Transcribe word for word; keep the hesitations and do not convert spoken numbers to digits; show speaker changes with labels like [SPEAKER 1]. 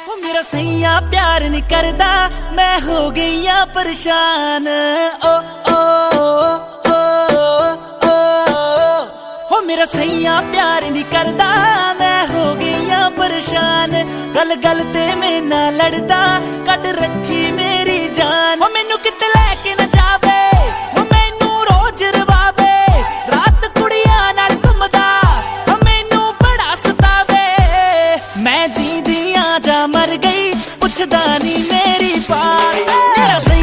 [SPEAKER 1] ओ मेरा सैया प्यार नहीं करदा, मैं हो गई आ परेशान। ओ ओ ओ ओ ओ मेरा सैया प्यार नहीं करदा, मैं हो गई आ परेशान। गल गल ते मैं ना लड़दा, कट रखी मेरी जान। ओ मैनू किते लैके ना जावे, ओ मैनू रोज रवावे, रात कुड़ियां नाल घुमदा, ओ मैनू बड़ा सतावे। मैं जींदी आ जा मर गई, पुछदा नहीं मेरी बात। मेरा